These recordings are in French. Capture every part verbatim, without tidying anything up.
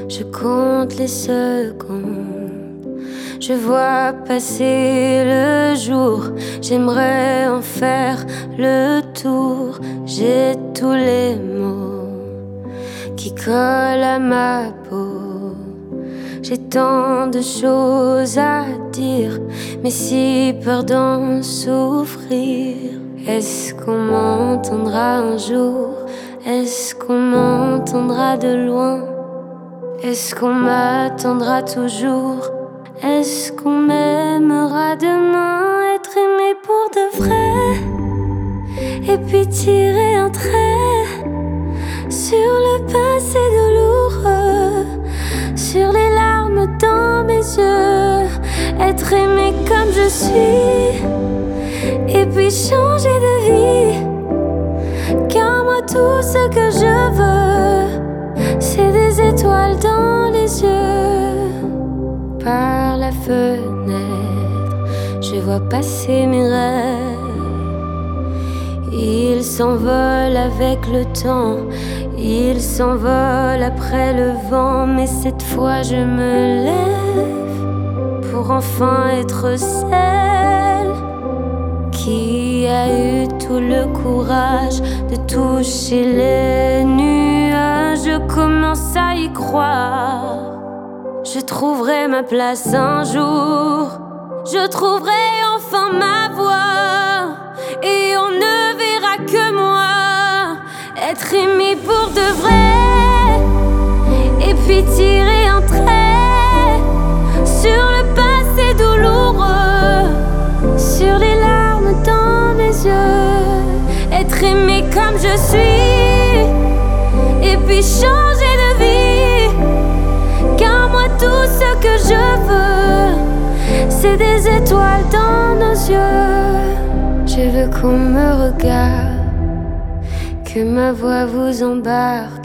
Je compte les secondes, je vois passer le jour. J'aimerais en faire le tour. J'ai tous les mots qui collent à ma peau. J'ai tant de choses à dire, mais si peur d'en souffrir. Est-ce qu'on m'entendra un jour? Est-ce qu'on m'entendra de loin? Est-ce qu'on m'attendra toujours? Est-ce qu'on m'aimera demain? Être aimé pour de vrai, et puis tirer un trait sur le passé douloureux, sur les larmes dans mes yeux. Être aimé comme je suis, et puis changer de vie. Car moi tout ce que je veux, c'est des étoiles dans les yeux. Par la fenêtre, je vois passer mes rêves. Ils s'envolent avec le temps, ils s'envolent après le vent. Mais cette fois je me lève pour enfin être celle qui a eu tout le courage de toucher les nuages. Je commence à y croire. Je trouverai ma place un jour. Je trouverai enfin ma voix, et on ne verra que moi. Être aimé pour de vrai, et puis tirer un trait sur le passé douloureux, sur les larmes dans mes yeux. Être aimé comme je suis, et puis changer de vie. Car moi tout ce que je veux, c'est des étoiles dans nos yeux. Je veux qu'on me regarde, que ma voix vous embarque.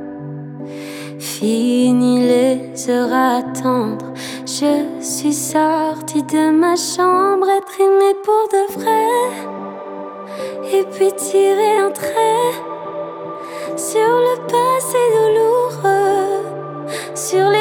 Fini les heures à attendre, je suis sortie de ma chambre. Être aimée pour de vrai, et puis tirer un trait sur le passé douloureux, sur